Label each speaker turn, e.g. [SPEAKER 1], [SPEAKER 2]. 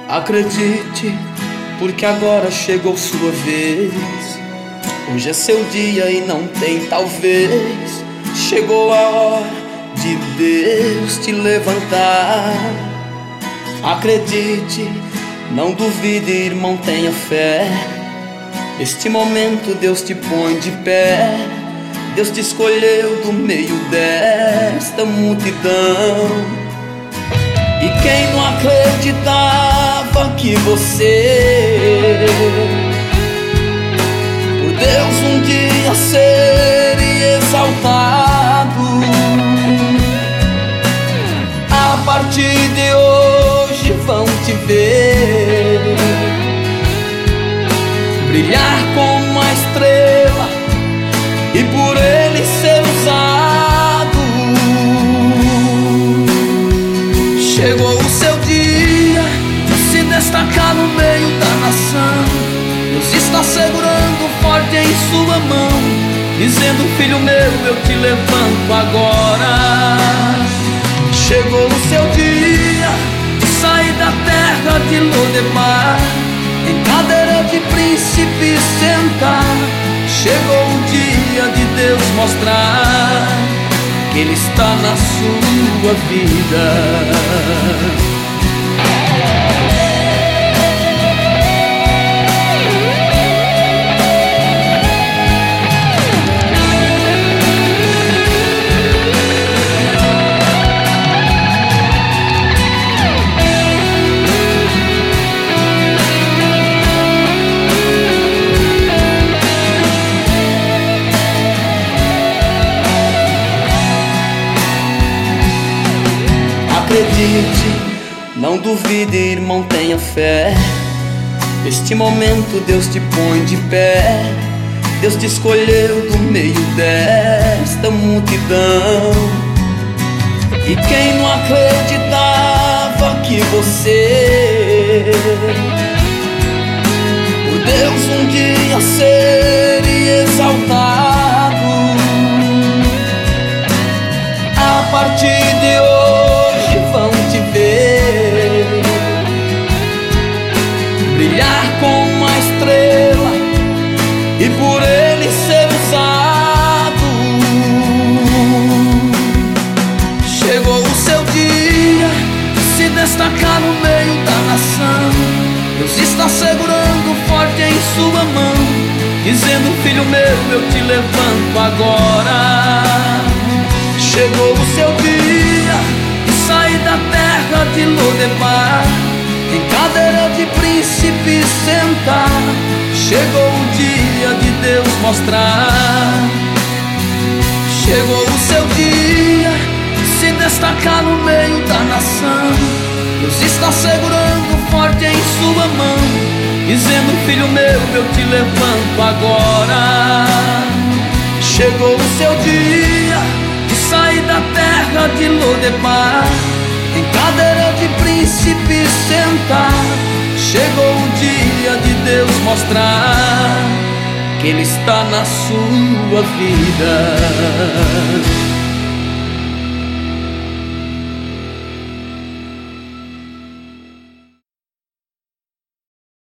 [SPEAKER 1] Acredite, porque agora chegou sua vez. Hoje é seu dia e não tem talvez. Chegou a hora de Deus te levantar. Acredite, não duvide, irmão, tenha fé. Neste momento Deus te põe de pé. Deus te escolheu do meio desta multidão. E quem não acreditava que você, por Deus um dia seria exaltado, a partir de hoje vão te ver brilhar como uma estrela e por ele ser usado. Chegou o seu dia de se destacar no meio da nação. Deus está segurando forte em sua mão, dizendo: filho meu, eu te levanto agora. Chegou o seu dia de sair da terra de Lodebar, em cadeira de príncipe sentar. Chegou o dia de Deus mostrar que Ele está na sua vida. Acredite, não duvide, irmão, tenha fé. Neste momento Deus te põe de pé. Deus te escolheu do meio desta multidão. E quem não acreditava que você, por Deus um dia seria exaltado, a partir de hoje vão te ver brilhar como uma estrela e por ele ser usado. Chegou o seu dia de se destacar no meio da nação. Deus está segurando forte em sua mão, dizendo: filho meu, eu te levanto agora. Chegou o seu dia de sair da terra de Lodebar, em cadeira de príncipe sentar. Chegou o dia de Deus mostrar. Chegou o seu dia de se destacar no meio da nação. Deus está segurando forte em sua mão, dizendo: filho meu, eu te levanto agora. Chegou o seu dia de sair da terra de Lodebar, em cadeira de príncipe sentar. Chegou o dia de Deus mostrar que Ele está na sua vida.